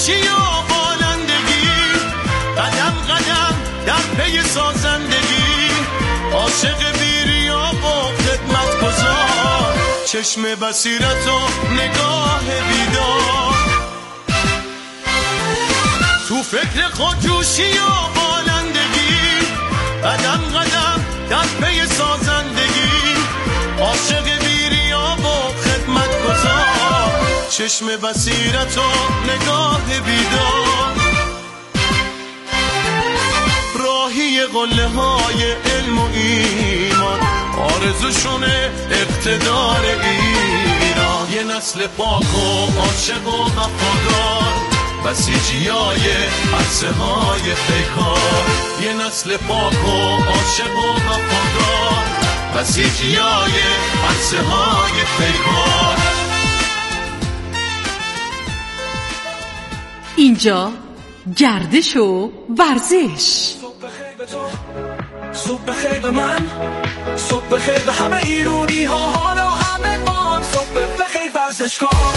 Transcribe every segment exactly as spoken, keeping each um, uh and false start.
خودجوشی و بالندگی، قدم قدم در پی سازندگی، عاشق بیریا و خدمت گذار، چشم بصیرت و نگاه بیدار، تو فکر خودجوشی و بالندگی، قدم قدم در پی سازندگی، عاشق بیریا و خدمت گذار، چشم بصیرت و نگاه بیدار، راهی قله های علم و ایمان، آرزوشونه اقتدار ایران، یه نسل پاک و عاشق و وفادار، بسیجیای عرصه های پیکار، یه نسل پاک و عاشق و وفادار، بسیجیای عرصه های پیکار. اینجا گردش و ورزش. صبح بخیر به من، صبح بخیر به همه ایرونی ها، حالا همه ما، صبح بخیر ورزشکار.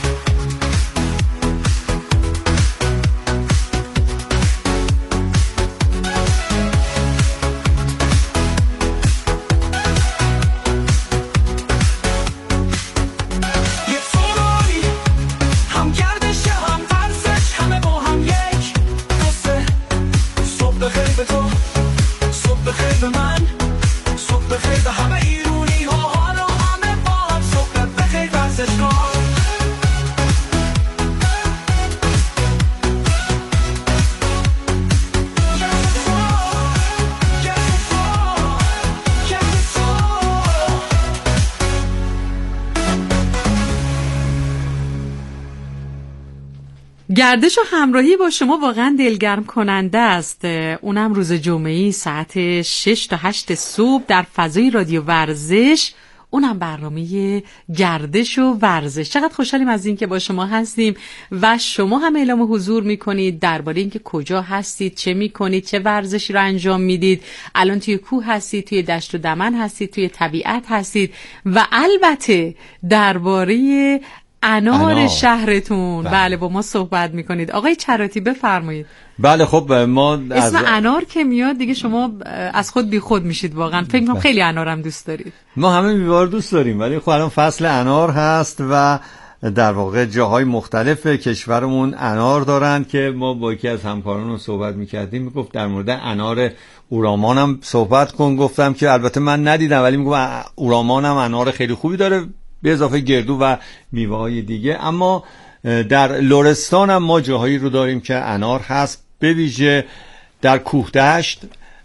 گردش و همراهی با شما واقعا دلگرم کننده است، اونم روز جمعه‌ای ساعت شش تا هشت صبح در فضای رادیو ورزش، اونم برنامه گردش و ورزش. چقدر خوشحالیم از این که با شما هستیم و شما هم اعلام حضور میکنید درباره اینکه کجا هستید، چه میکنید، چه ورزشی رو انجام میدید، الان توی کوه هستید، توی دشت و دمن هستید، توی طبیعت هستید و البته درباره انار, انار شهرتون. بله. بله با ما صحبت میکنید. آقای چراتی بفرمایید. بله خب ما اسم از... انار که میاد دیگه شما از خود بی خود میشید واقعا. فکر کنم خیلی انارم دوست دارید. ما همه میوه دوست داریم ولی خب الان فصل انار هست و در واقع جاهای مختلف کشورمون انار دارن که ما با یکی از همکاران صحبت میکردیم، میگفت در مورد انار اورامان هم صحبت کن. گفتم که البته من ندیدم ولی میگفت اورامان هم انار خیلی خوبی داره به اضافه گردو و میوه‌های دیگه. اما در لرستان هم ما جاهایی رو داریم که انار هست، به ویژه در کوهدشت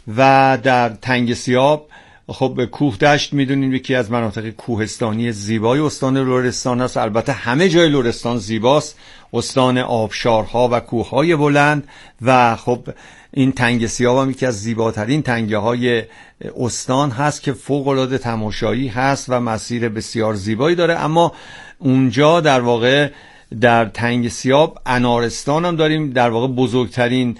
و در تنگ سیاب. خب کوهدشت میدونیم یکی از مناطق کوهستانی زیبای استان لرستان است. البته همه جای لرستان زیباست، استان آبشارها و کوههای بلند و خب این تنگ سیاب هم یکی از زیباترین تنگه های استان هست که فوق العاده تماشایی هست و مسیر بسیار زیبایی داره. اما اونجا در واقع در تنگ سیاب انارستان هم داریم، در واقع بزرگترین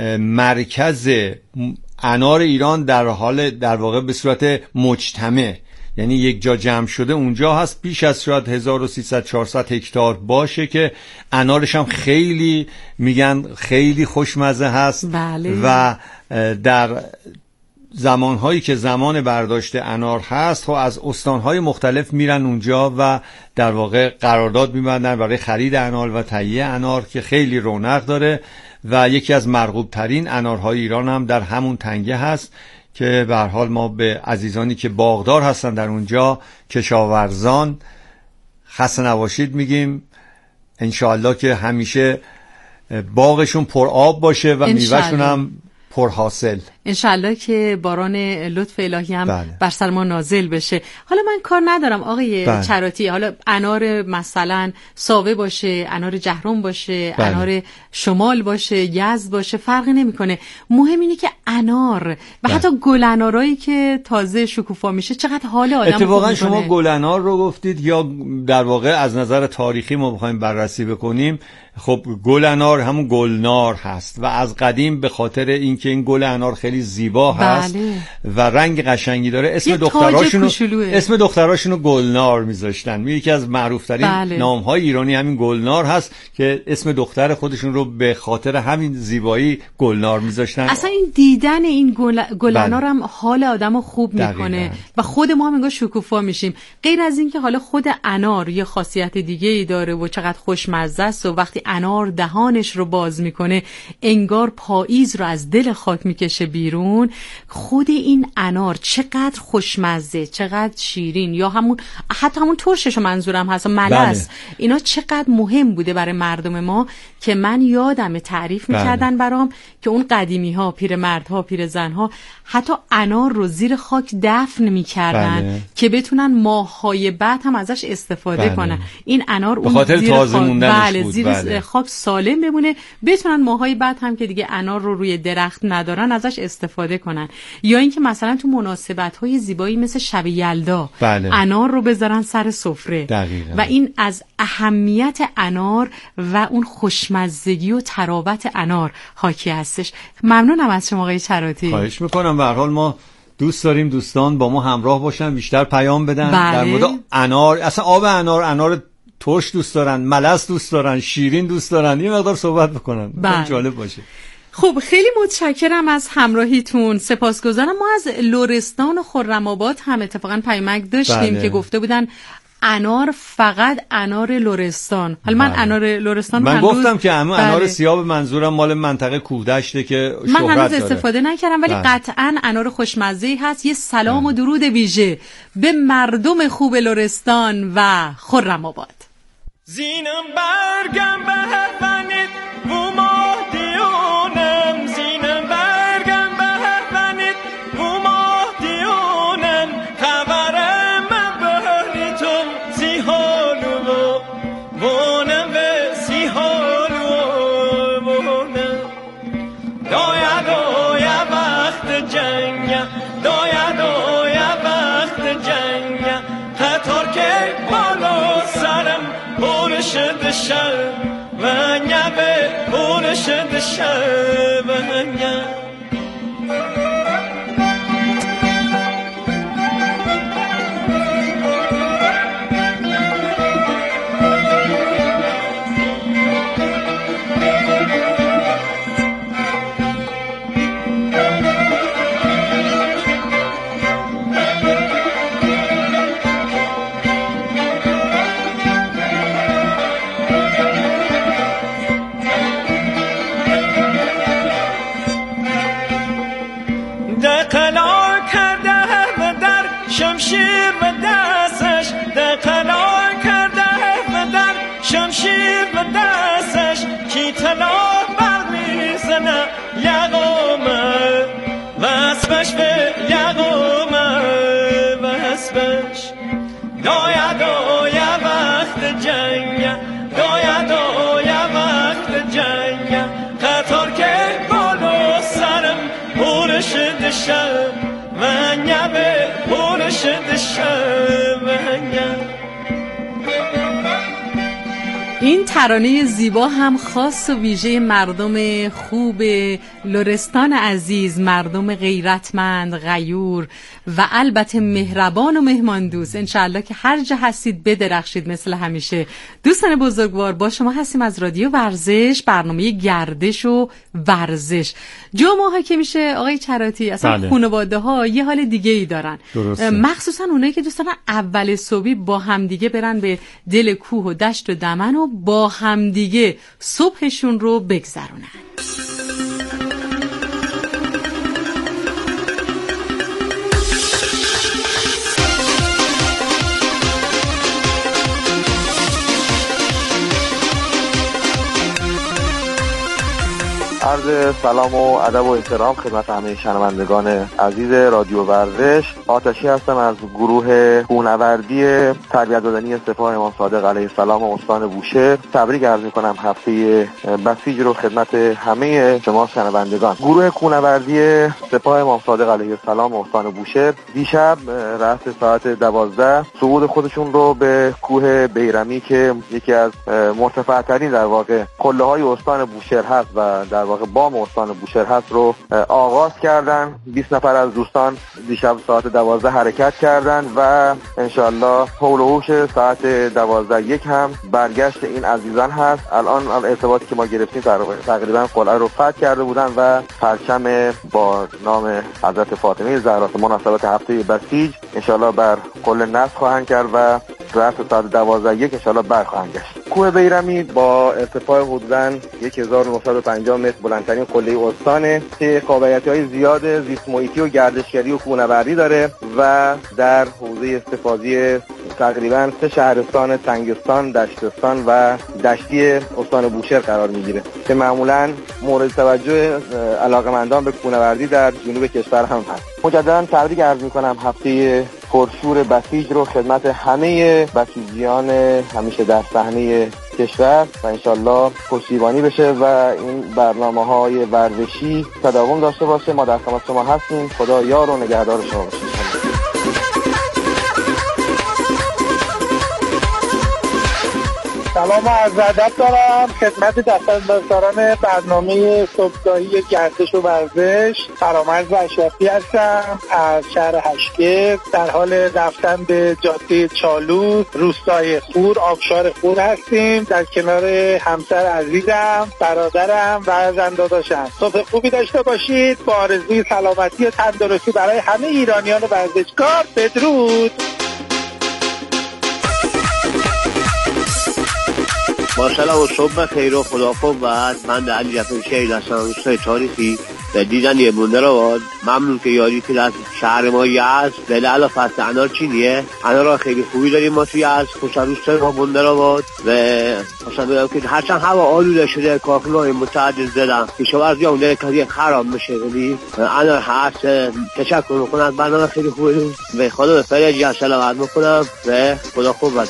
مرکز انار ایران در حال در واقع به صورت مجتمع، یعنی یک جا جمع شده اونجا هست. بیش از شاید هزار و سیصد چهارصد هکتار باشه که انارش هم خیلی میگن خیلی خوشمزه هست. بله. و در زمانهایی که زمان برداشت انار هست خب از استانهای مختلف میرن اونجا و در واقع قرارداد میبندن برای خرید انار و تهیه انار که خیلی رونق داره و یکی از مرغوب ترین انارهای ایران هم در همون تنگه هست که به هر حال ما به عزیزانی که باغدار هستن در اونجا، کشاورزان، خسته نباشید میگیم. انشاءالله که همیشه باغشون پر آب باشه و میوهشون هم پر حاصل. انشالله که باران لطف الهی هم بله. بر سر ما نازل بشه. حالا من کار ندارم آقای بله. چراتی، حالا انار مثلا ساوه باشه، انار جهرم باشه، بله. انار شمال باشه، یزد باشه، فرقی نمیکنه. مهم اینه که انار و حتی گل انارایی که تازه شکوفا میشه چقدر حال آدم اتفاقا شما میکنه. گل انار رو گفتید، یا در واقع از نظر تاریخی ما بخوایم بررسی بکنیم، خب گل انار همون گلنار هست و از قدیم به خاطر اینکه این گل انار خیلی زیبا هست بله. و رنگ قشنگی داره اسم دختراشونو اسم دختراشونو گلنار میذاشتن. یکی از معروف‌ترین بله. نام‌های ایرانی همین گلنار هست که اسم دختر خودشون رو به خاطر همین زیبایی گلنار میذاشتن. اصلا این دیدن این گل گل انار هم حال آدمو خوب میکنه دقیقا. و خود ما هم انگار شکوفا میشیم. غیر از این که حالا خود انار یه خاصیت دیگه ای داره و چقدر خوشمزه است و وقتی انار دهانش رو باز میکنه انگار پاییز رو از دل خاک میکشه بیرون. خود این انار چقدر خوشمزه، چقدر شیرین، یا همون حتی همون ترشش منظورم هست، ملس، بله. اینا چقدر مهم بوده برای مردم ما که من یادم تعریف میکردن بله. برام که اون قدیمی ها، پیرمردها، پیرزنها حتی انار رو زیر خاک دفن میکردن بله. که بتونن ماه‌های بعد هم ازش استفاده بله. کنن. این انار اون زیر خاک بله بود. زیر بله. خاک سالم بمونه، بتونن ماه‌های بعد هم که دیگه انار رو روی درخت ندارن ازش استفاده کنن. یا اینکه مثلا تو مناسبت‌های زیبایی مثل شب یلدا بله. انار رو بذارن سر سفره. دقیقاً. و این از اهمیت انار و اون خوشمزگی و تراوت انار حاکی هستش. ممنونم از شما آقای چراتی. خواهش میکنم. به هر حال ما دوست داریم دوستان با ما همراه باشن، بیشتر پیام بدن بله. در مورد انار. اصلا آب انار، انار ترش دوست دارن، ملس دوست دارن، شیرین دوست دارن، یه مقدار صحبت بکنن. بله. جالب باشه. خب خیلی متشکرم از همراهیتون، سپاسگزارم. ما از لرستان و خرم‌آباد هم اتفاقا پیامک داشتیم بله. که گفته بودن انار فقط انار لرستان. حالا من بله. انار لرستان من هنوز گفتم که همه بله. انار سیاه منظورم مال منطقه کوهدشته که شهرت من هنوز داره. استفاده نکردم ولی بله. قطعا انار خوشمزه‌ای هست. یه سلام بله. و درود ویژه به مردم خوب لرستان و خرم‌آباد. زینم برگم به فنید و ماه دیونم، زینم برگم به فنید و ماه دیونم، خبرم بهری تو سی حالو بونم به سی حالو بونم. دایا دایا وقت جنگ، دایا دایا وقت جنگ، خطر که بالا سرم پولش دشه و نبه پولش دشه و نبه. شمشیر و دستش دقلا کرده و در شمشیر و دستش کی طلا بر میزنه یقامه و اسبش به یقامه و اسبش. دایا دایا وقت جنگ، دایا دایا وقت جنگ، قطار که بالو سرم پولش دشه و نبه پولش دشه و نبه. این ترانه زیبا هم خاص و ویژه مردم خوب لرستان عزیز، مردم غیرتمند، غیور و البته مهربان و مهمان دوست. انشاءالله که هر جا هستید بدرخشید مثل همیشه. دوستان بزرگوار، با شما هستیم از رادیو ورزش، برنامه گردش و ورزش. جمعه که میشه آقای چراتی اصلا بله. خانواده ها یه حال دیگه ای دارن، درسته. مخصوصا اونایی که دوست دارن اول صبحی با همدیگه برن به دل کوه و دشت و دمن و با همدیگه صبحشون رو بگذرونن. عرض سلام و ادب و احترام خدمت همه شنوندگان عزیز رادیو ورزش. آتشی هستم از گروه کوهنوردی تربیت بدنی سپاه امام صادق علیه السلام و استان بوشهر. تبریک عرض می‌کنم هفته بسیج رو خدمت همه شما شنوندگان. گروه کوهنوردی سپاه امام صادق علیه السلام و استان بوشهر دیشب رأس ساعت دوازده صعود خودشون رو به کوه بیرمی که یکی از مرتفع‌ترین در واقع قله‌های استان بوشهر هست و در واقع بام استان بوشهر هست رو آغاز کردن. بیست نفر از دوستان دیشب ساعت دوازده حرکت کردن و انشالله حول و حوش ساعت دوازده یک هم برگشت این عزیزان هست. الان ارتباطی که ما گرفتیم تقریبا قلعه رو فتح کرده بودن و پرچم با نام حضرت فاطمه زهرا مناسبت هفته بسیج انشالله بر قله نصب خواهند کرد و رأس ساعت دوازده یک انشالله برخواهند گشت. کوه بیرمی با ارتفاع حدوداً هزار و نهصد و پنجاه متر بلندترین قله استانه که قابلیت‌های زیاد زیست محیطی و گردشگری و کوهنوردی داره و در حوزه استفاضی تقریباً سه شهرستان تنگستان، دشتستان و دشتی استان بوشهر قرار میگیره که معمولاً مورد توجه علاقه‌مندان به کوهنوردی در جنوب کشور هم هست. مجدداً تبریک عرض می‌کنم هفته پرشور بسیج رو خدمت همه بسیجیان همیشه در صحنه کشور و انشالله پشتیبانی بشه و این برنامه‌های ورزشی تداوم داشته باشه. ما در خدمت شما هستیم. خدا یار و نگهدار شما باشه. سلام و عرض ادب دارم خدمت دستاندازداران برنامه صبحگاهی گردش و ورزش. فرامرز اشرفی هستم از شهر هشگرد. در حال رفتن به جاده چالوس روستای خور آبشار خور هستیم در کنار همسر عزیزم برادرم و زن داداشم. صبح خوبی داشته باشید. با آرزوی سلامتی و تندرستی برای همه ایرانیان ورزشکار. بدرود. با سلام و صبح خیر و خداحافظ. بعد من در علی جفر شهید هستم روستای تاریخی و دیدن یه بنده رو بود. ممنون که یاری که از شهر ما یزد به لعل فصل انار چینیه. انار خیلی خوبی داریم ما توی یزد. خوشا روستای ما بنده رو بود و خوشا بگم که هرچند هوا آلوده شده کاکلوی متعدد زدم که شوارزی هم داره کاری خراب میشه ولی انار هست. تشکر میکنم. برنامه خیلی خوبی و خدا به فرج جان سلامت میکنم و خدا خوب بد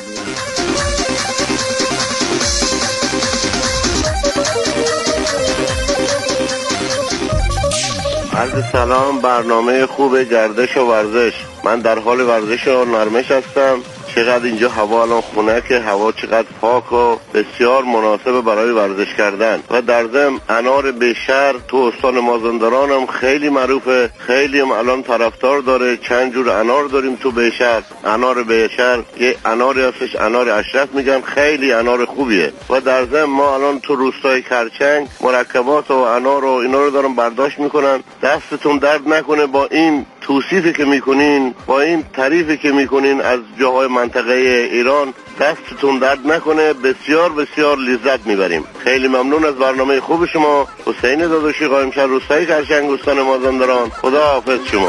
عرض سلام. برنامه خوب گردش و ورزش. من در حال ورزش و نرمش هستم. چقدر اینجا هوا الان خنکه، هوا چقدر پاک و بسیار مناسب برای ورزش کردن و در ضمن انار بیشهر تو استان مازندران هم خیلی معروفه، خیلی هم الان طرفدار داره. چند جور انار داریم تو بیشهر. انار بیشهر یه اناری هستش انار اشرف میگن، خیلی انار خوبیه و در ضمن ما الان تو روستای کرچنگ مرکبات و انار و اینا رو دارم برداشت میکنن. دستتون درد نکنه با این توصیفی که میکنین، با این تعریفی که میکنین از جاهای منطقه ایران. دستتون درد نکنه. بسیار بسیار لذت میبریم. خیلی ممنون از برنامه خوب شما. حسین داداشی، قائمشهر روستای کرچنگ استان مازندران. خدا حافظ شما.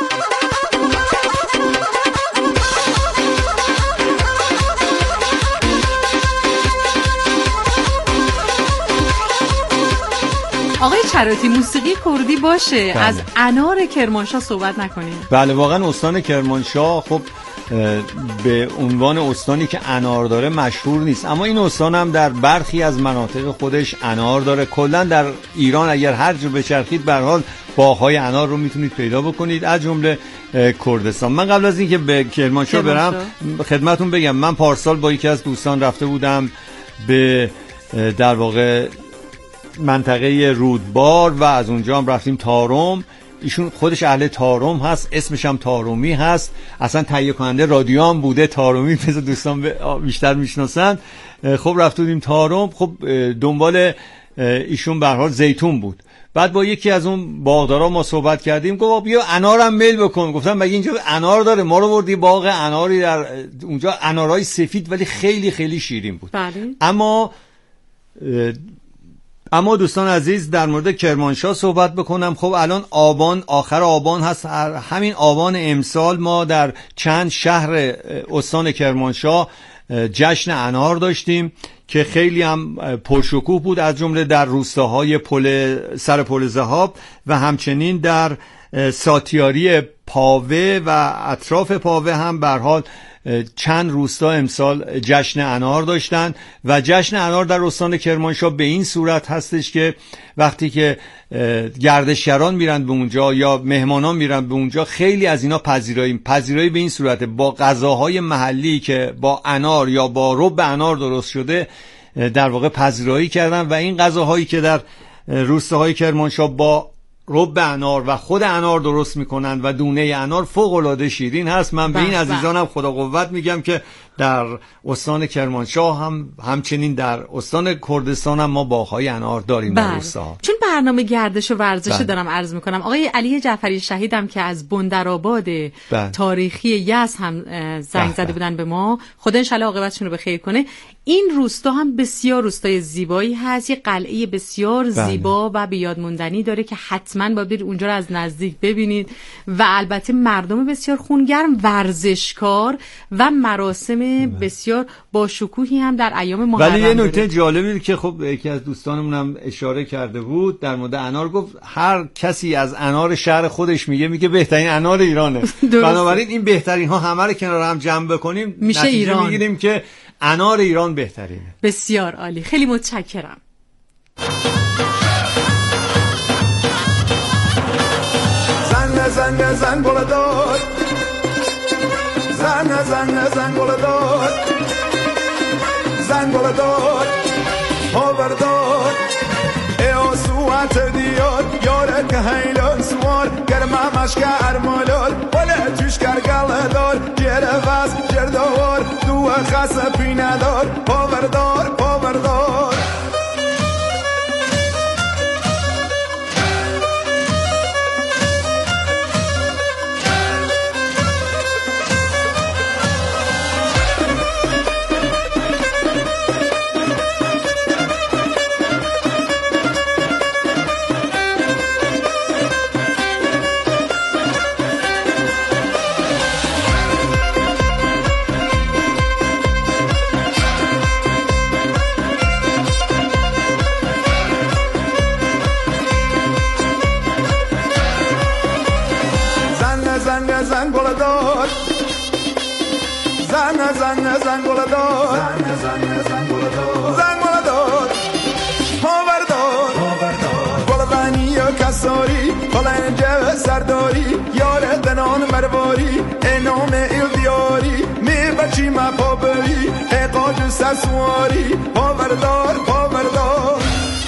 آقای چراتی موسیقی کردی باشه. بله. از انار کرمانشاه صحبت نکنیم. بله واقعا استان کرمانشاه خب به عنوان استانی که انار داره مشهور نیست، اما این استان هم در برخی از مناطق خودش انار داره. کلا در ایران اگر هر جا بچرخید به هر حال باغ‌های انار رو میتونید پیدا بکنید، از جمله کردستان. من قبل از اینکه به کرمانشاه برم خدمتون بگم من پارسال با یکی از دوستان رفته بودم به در واقع منطقه رودبار و از اونجا هم رفتیم تارم. ایشون خودش اهل تارم هست، اسمش هم تارمی هست، اصلا تهیه کننده رادیو هم بوده تارمی، مثل دوستان بیشتر میشناسن. خب رفت بودیم تارم. خب دنبال ایشون به هر حال زیتون بود. بعد با یکی از اون باغدارا ما صحبت کردیم، گفت بیا انارم میل بکن. گفتم مگه اینجا انار داره؟ ما رو بردی باغ اناری در اونجا، انارای سفید ولی خیلی خیلی شیرین بود. بله. اما اما دوستان عزیز در مورد کرمانشاه صحبت بکنم. خب الان آبان، آخر آبان هست. همین آبان امسال ما در چند شهر استان کرمانشاه جشن انار داشتیم که خیلی هم پرشکوه بود، از جمله در روستاهای پل سر پل ذهاب و همچنین در ساتیاری پاوه و اطراف پاوه هم به هر حال چند روستا امسال جشن انار داشتن و جشن انار در استان کرمانشاه به این صورت هستش که وقتی که گردشگران میرن به اونجا یا مهمانان میرن به اونجا، خیلی از اینا پذیرایی پذیرایی به این صورت با غذاهای محلی که با انار یا با رب انار درست شده در واقع پذیرایی کردن و این غذاهایی که در روستاهای کرمانشاه با رب انار و خود انار درست میکنن و دونه انار فوق العاده شیرین هست. من به این عزیزانم خدا قوت میگم که در استان کرمانشاه هم همچنین در استان کردستان هم ما باغ‌های انار داریم در روستاها. چون برنامه گردش و ورزش بله. دارم عرض میکنم، آقای علی جعفری شهیدم که از بندرآباد بله. تاریخی یزد هم زنگ زده بودن به ما، خدا ان شاء الله عاقبتشون رو بخیر کنه. این روستا هم بسیار روستای زیبایی هست، یه قلعه بسیار بله. زیبا و بیاد موندنی داره که حتما باید برید اونجا رو از نزدیک ببینید و البته مردم بسیار خونگرم، ورزشکار و مراسم بسیار با شکوهی هم در ایام محرم. ولی یه نکته جالبی که خب یکی از دوستانمون هم اشاره کرده بود در مورد انار، گفت هر کسی از انار شهر خودش میگه میگه بهترین انار ایرانه. بنابراین این بهترین ها همه رو کنار هم جمع بکنیم میشه ایران، میگیریم که انار ایران بهترینه. بسیار عالی، خیلی متشکرم. زنگ زنگ زنگ بلدار زنگ زنگ زنگ بلدار زنگ بلدار آوردار ای آسوات دیار یاره که هیلان سوار گرمه مشک ارمالار ولی توش کرگل دار جره وز جردوار دو خاص پینه دار آوردار آوردار زنگ بلدار زنگ زنگ زنگ بلدار زنگ بلدار زنگ بلدار آوردار بلدانی و کساری بلند جو سرداری یار دنان مرواری انام ایل دیاری می بچی ما پابری اقاج سسواری آوردار آوردار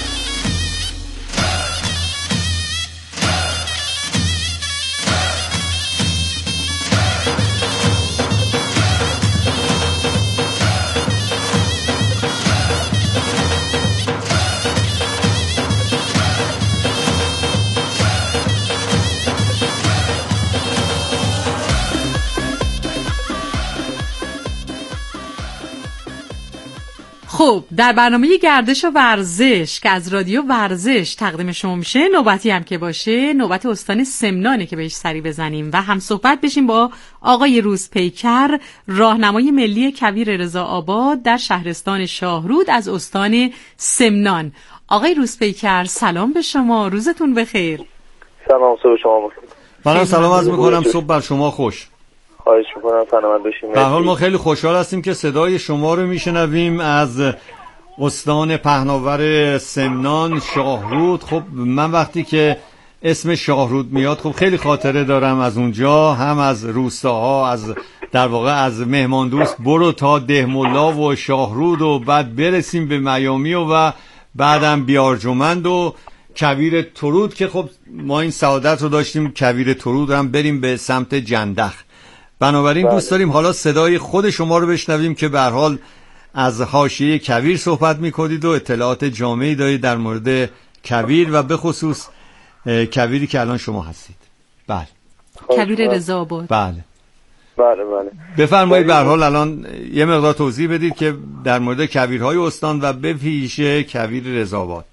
خب در برنامه گردش و ورزش که از رادیو ورزش تقدیم شما میشه، نوبتی هم که باشه نوبت استان سمنانه که بهش سری بزنیم و هم صحبت بشیم با آقای روزپیکر، راهنمای ملی کویر رضا آباد در شهرستان شاهرود از استان سمنان. آقای روزپیکر سلام به شما، روزتون بخیر. سلام، صبح شما بخیر. منم سلام عرض میکنم، صبح بر شما خوش. خواهش میکنم سلامت باشیم. به هر حال ما خیلی خوشحال هستیم که صدای شما رو میشنویم از استان پهناور سمنان شاهرود. خب من وقتی که اسم شاهرود میاد خب خیلی خاطره دارم از اونجا، هم از روستاها، از در واقع از مهمان دوست برو تا دهملا و شاهرود و بعد برسیم به میامی و, و بعدم بیارجمند و کویر ترود که خب ما این سعادت رو داشتیم کویر ترود هم بریم به سمت جندخ. بنابراین بله. دوست داریم حالا صدای خود شما رو بشنویم که به هر حال از حاشیه کویر صحبت می‌کنید و اطلاعات جامعی دارید در مورد کویر و به خصوص کویری که الان شما هستید. بله. کویر رضا آباد. بله. بله بله. بفرمایید به هر حال الان یه مقدار توضیح بدید که در مورد کویرهای استان و به ویژه کویر رضا آباد.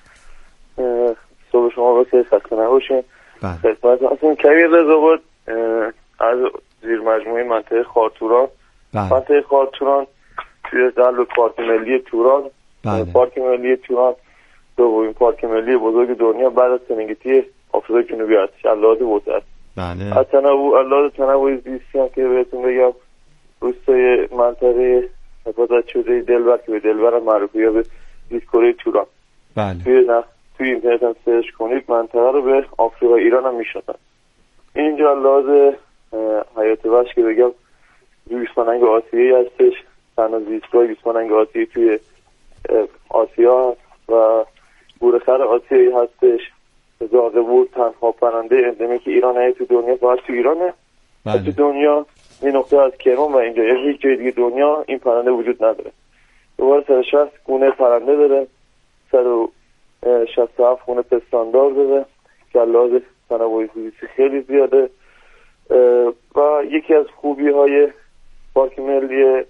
صبح شما بخیر، خسته نباشید. بله. خدمت هستم. کویر رضا آباد از زیر مجموعه منطقه خارتوران. بله. منطقه خارتوران توی قلب پارک ملی توران. بله. پارک ملی توران دومین پارک ملی بزرگ دنیا بعد از سرنگتی آفریقای جنوبی است. شلات وسط. بله. از تنوع الله تنوع زیستی هم که بهتون بگم، روستای منطقه حفاظت شده دلبر که به دلبر معروفه یا به زیستگاه توران. بله. توی نه توی اینترنت هم سرچ کنید منطقه رو به آفریقا ایران هم میشناسن. اینجا لحاظ حیات وحش که بگم زیستمانند آسیایی هستش، تنها زیستگاه زیستمانند آسیایی توی آسیا هست و گورخر آسیایی هستش. زاغبور تنها پرنده اندمیک ایرانه تو دنیا، فقط تو ایرانه. بله. تو دنیا این نقطه از کرمان و اینجا هیچ جای دیگه دنیا این پرنده وجود نداره. دوباره صد و شصت گونه پرنده داره، صد و شصت و هفت گونه پستاندار داره که لحاظ تنوع زیستی خیلی زیاده. و یکی از خوبی های پارک ملی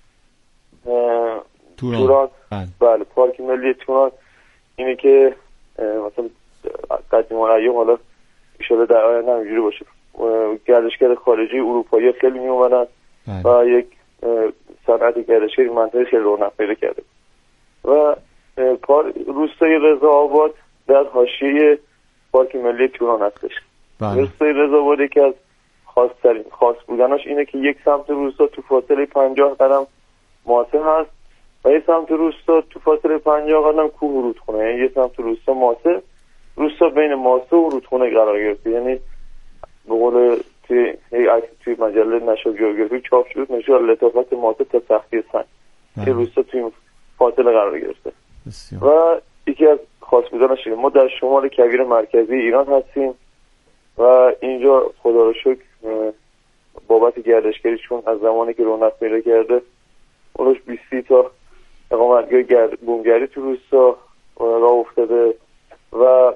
توران, توران. بله. بله پارک ملی توران اینه که مثلا قدیمان ایام، حالا ایشالا در آینده همینجوری باشه، گردشگر خارجی اروپایی خیلی می اومدن و یک صنعت گردشگری منطقه خیلی رونق پیدا کرده. و روستای رضا آباد در حاشیه پارک ملی توران هستش. روستای رضا آباد یکی از خاص‌ترین خاص بودناش اینه که یک سمت روستا تو فاصله پنجاه قدم ماسه هست و یک سمت روستا تو فاصله پنجاه قدم کوه رودخونه. یعنی یک سمت روستا ماسه، روستا بین ماسه و رودخونه قرار گرفته. یعنی به قول توی توی مجله نشر جغرافی چاپ شد نشون لطافت ماسه تا سختی سنگ که روستا توی فاصله قرار گرفته. بسیار. و یکی از خاص بودنش اینه ما در شمال کویر مرکزی ایران هستیم و اینجا خدا رو شکر بابت گردشگری چون از زمانی که رونق پیدا کرده اونوش بیست تا اقامتگاه گرد بومگری تو روستا راه افتاده و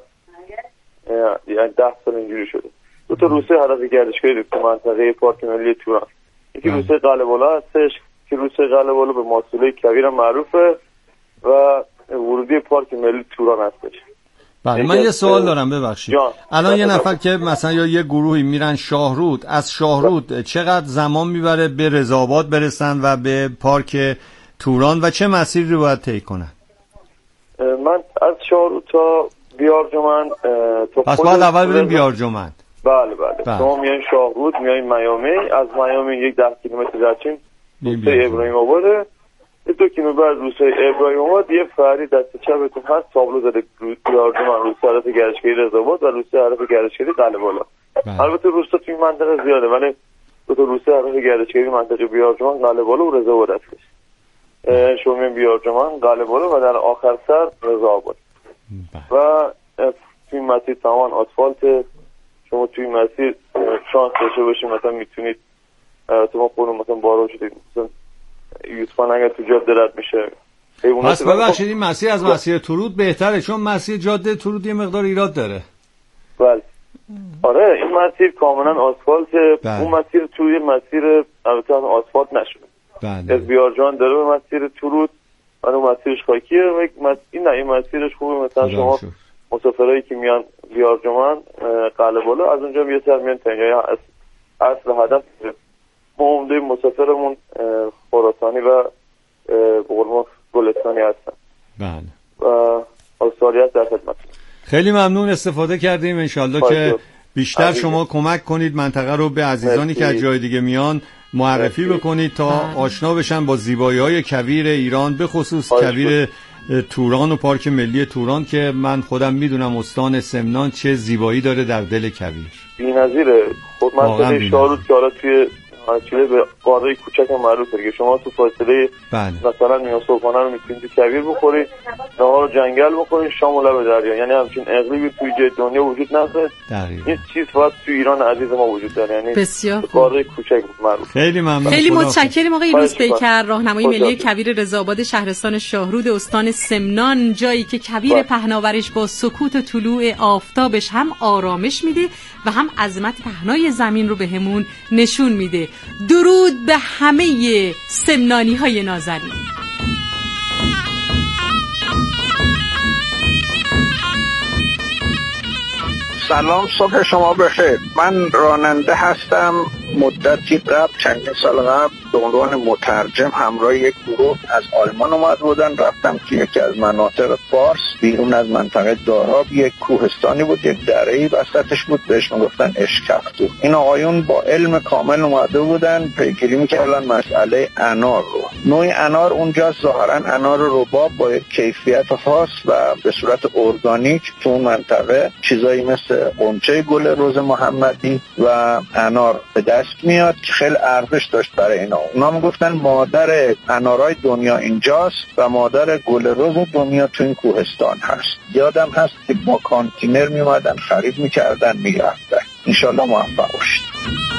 یعنی ده سال اینجوری شده. دو تا روستا هدف گردشگری تو منطقه پارک ملی توران، یکی روستای قلعه بالا هستش که روستای قلعه بالا به ماسوله کویر معروفه و ورودی پارک ملی توران هستش. بله من یه سوال دارم ببخشید. الان یه نفر که مثلا یا یه گروهی میرن شاهرود، از شاهرود چقدر زمان میبره به رضاآباد برسن و به پارک توران و چه مسیری رو باید طی کنن؟ من از شاهرود تا بیارجمند تا پس باید اول بریم بیارجمند. بله بله. شما میایین شاهرود، میایین میامی، از میامی یک ده کیلومتر رچین روستای ابراهیم آباده. دو کیلومتر بعد روستای ابراهیم آباد یه فرعی دست چپتون هست تابلو زده بیارجمند، روستا هدف گردشگری رضاآباد و روستا هدف گردشگری قلعه بالا. البته روستا توی منطقه زیاده ولی دو تا روستا هدف گردشگری منطقه بیارجمند، قلعه بالا و رضاآباد هستش. شما میایین بیارجمند، قلعه بالا و در آخر سر رضاآباد. و توی مسیر تمام آسفالت. شما توی مسیر شانس داشته باشید مثلا میتونید تو ما خودمون مثلا بارون شدید مثلا یوسفان اگر تو جاده رد میشه. پس ببخشید این مسیر از مسیر تورود بهتره چون مسیر جاده تورود یه مقدار ایراد داره. بله آره این مسیر کاملا آسفالت. اون مسیر توی مسیر البته آسفالت نشده. بله. از بیارجان داره به مسیر تورود و اون مسیرش خاکیه و این نه این مسیرش خوبه. مثلا شما مسافرایی که میان بیارجمند قلعه بالا از اونجا یه سر میان تنگایی اصل هدف ما عمده مسافرمون خراسانی و به قول ما گلستانی هستن. بله. و استادیت در خدمت. خیلی ممنون استفاده کردیم. انشالله که بیشتر عزیزه. شما کمک کنید منطقه رو به عزیزانی مرسی. که از جای دیگه میان معرفی مرسی. بکنید تا آشنا بشن با زیبایی‌های کویر ایران، به خصوص کویر توران و پارک ملی توران که من خودم میدونم استان سمنان چه زیبایی داره در دل کویر. بی‌نظیره. خود منطقه شاهرود که حالا توی چیله به قاره کوچک هم معروفه دیگه. شما تو فاصله بله. مثلا میان صبحانه رو میتونید تو کویر بخورید، نهار رو جنگل بخورید، شام و لب دریا. یعنی همچین اقلیمی توی جای دنیا وجود نداره. این چیز فقط تو ایران عزیز ما وجود داره. یعنی بسیار قاره کوچک معروف. خیلی ممنون. خیلی متشکرم آقای روز پیکر، راهنمای ملی کویر رضاآباد شهرستان شاهرود استان سمنان، جایی که کویر پهناورش با سکوت طلوع آفتابش هم آرامش میده و هم عظمت پهنای زمین رو بهمون نشون میده. درود به همه سمنانی های نازنین. سلام، صبح شما بخیر. من راننده هستم مدتی قبل، چندین سال قبل، به عنوان مترجم همراه یک گروه از آلمان اومد بودن. رفتم که یکی از مناطق فارس بیرون از منطقه داراب یک کوهستانی بود، یک دره‌ای وسطش بود، بهش میگفتن اشکفتو. این آقایون با علم کامل اومده بودن پیگیری میکردن مسئله انار رو. نوع انار اونجا ظاهرا انار رباب با یک کیفیت خاص و به صورت ارگانیک تو اون منطقه چیزایی مثل قنچه گل رز محمدی و انار به دست میاد که خیلی ارزش داشت برای اینا. اونا میگفتن مادر انارای دنیا اینجاست و مادر گل رز دنیا تو این کوهستان هست. یادم هست که با کانتینر میومدن خرید میکردن میرفتن. انشالله موفق باشید.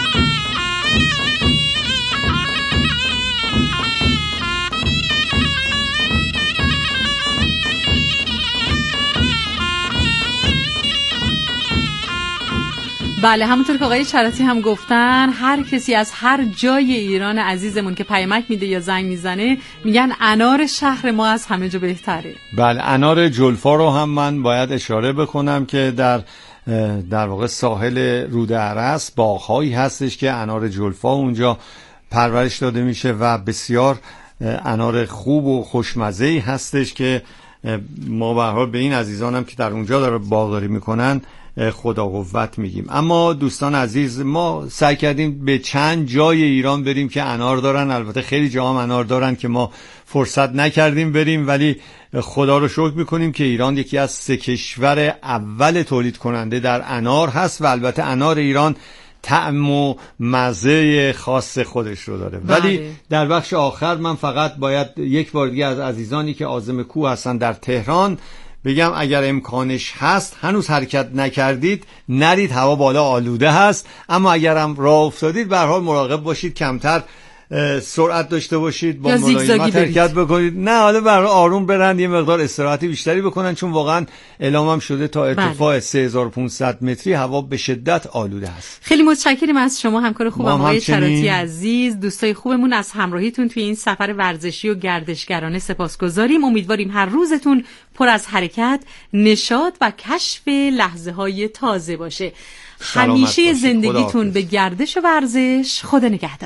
بله، همونطور که آقای چراتی هم گفتن، هر کسی از هر جای ایران عزیزمون که پیامک میده یا زنگ میزنه میگن انار شهر ما از همه جا بهتره. بله، انار جلفا رو هم من باید اشاره بکنم که در در واقع ساحل رود ارس باغ‌هایی هستش که انار جلفا اونجا پرورش داده میشه و بسیار انار خوب و خوشمزه‌ای هستش که ما به هر حال به این عزیزانم که در اونجا داره باغداری میکنن خدا قوت میگیم. اما دوستان عزیز، ما سعی کردیم به چند جای ایران بریم که انار دارن. البته خیلی جا هم انار دارن که ما فرصت نکردیم بریم، ولی خدا رو شکر میکنیم که ایران یکی از سه کشور اول تولید کننده در انار هست و البته انار ایران طعم و مزه خاص خودش رو داره. بله. ولی در بخش آخر من فقط باید یک بار دیگه از عزیزانی که عازم کوه هستن در تهران بگم اگر امکانش هست هنوز حرکت نکردید نرید، هوا بالا آلوده هست، اما اگر هم راه افتادید به هر حال مراقب باشید، کمتر سرعت داشته باشید، با ملایمت حرکت بکنید. نه، حالا برای آروم برند، یه مقدار استراحتی بیشتری بکنن، چون واقعا اعلام هم شده تا ارتفاع سه هزار و پانصد متری هوا به شدت آلوده است. خیلی متشکریم از شما همکار خوبم آقای چراتی عزیز. دوستای خوبمون از همراهیتون توی این سفر ورزشی و گردشگرانه سپاسگزاریم. امیدواریم هر روزتون پر از حرکت، نشاط و کشف لحظه های تازه باشه. همیشه زندگیتون به گردش و ورزش. خدا نگهدار.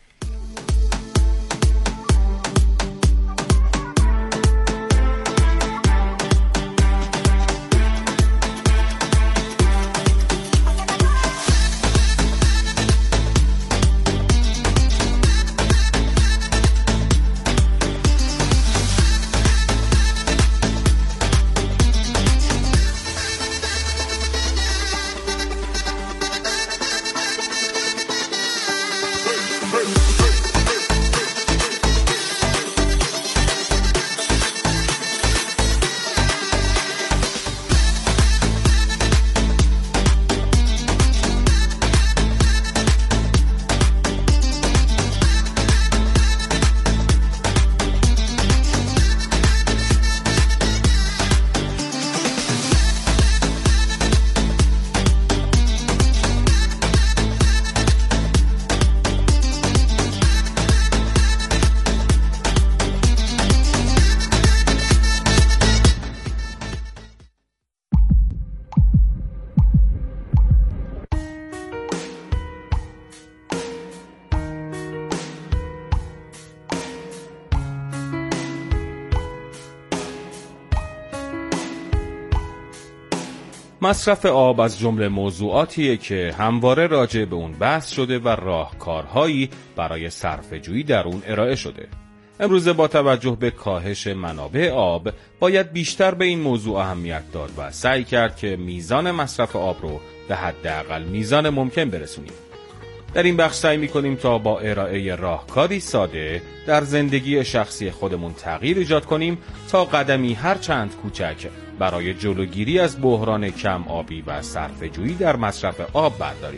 مصرف آب از جمله موضوعاتیه که همواره راجع به اون بحث شده و راهکارهایی برای صرفه‌جویی در اون ارائه شده. امروزه با توجه به کاهش منابع آب باید بیشتر به این موضوع اهمیت داد و سعی کرد که میزان مصرف آب رو به حداقل میزان ممکن برسونیم. در این بخش سعی می‌کنیم تا با ارائه راهکاری ساده در زندگی شخصی خودمون تغییر ایجاد کنیم تا قدمی هر چند کوچک برای جلوگیری از بحران کم آبی و صرفه‌جویی در مصرف آب برداریم.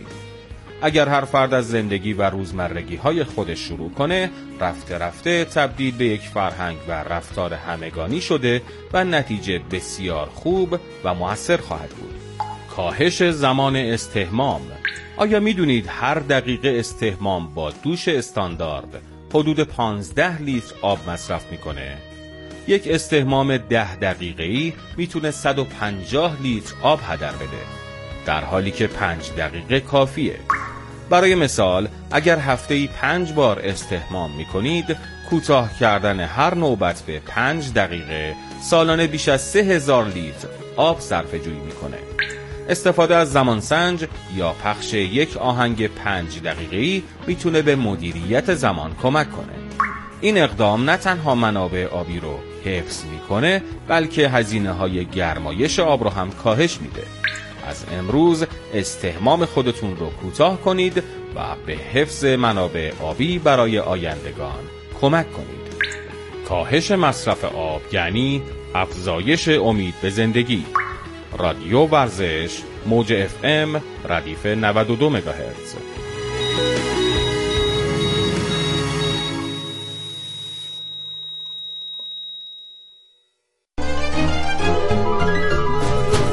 اگر هر فرد از زندگی و روزمرگی‌های خودش شروع کنه، رفته رفته تبدیل به یک فرهنگ و رفتار همگانی شده و نتیجه بسیار خوب و مؤثر خواهد بود. کاهش زمان استحمام. آیا می‌دونید هر دقیقه استحمام با دوش استاندارد حدود پانزده لیتر آب مصرف می‌کنه؟ یک استحمام ده دقیقه‌ای میتونه صد و پنجاه لیتر آب هدر بده، در حالی که پنج دقیقه کافیه. برای مثال اگر هفته‌ای پنج بار استحمام می کنید، کوتاه کردن هر نوبت به پنج دقیقه سالانه بیش از سه هزار لیتر آب صرفه جویی می کنه. استفاده از زمانسنج یا پخش یک آهنگ پنج دقیقه‌ای میتونه به مدیریت زمان کمک کنه. این اقدام نه تنها منابع آبی رو حفظ میکنه، بلکه هزینه های گرمایش آب رو هم کاهش میده. از امروز استحمام خودتون رو کوتاه کنید و به حفظ منابع آبی برای آیندگان کمک کنید. کاهش مصرف آب یعنی افزایش امید به زندگی. رادیو ورزش، موج اف ام، ردیف نود و دو مگاهرتز.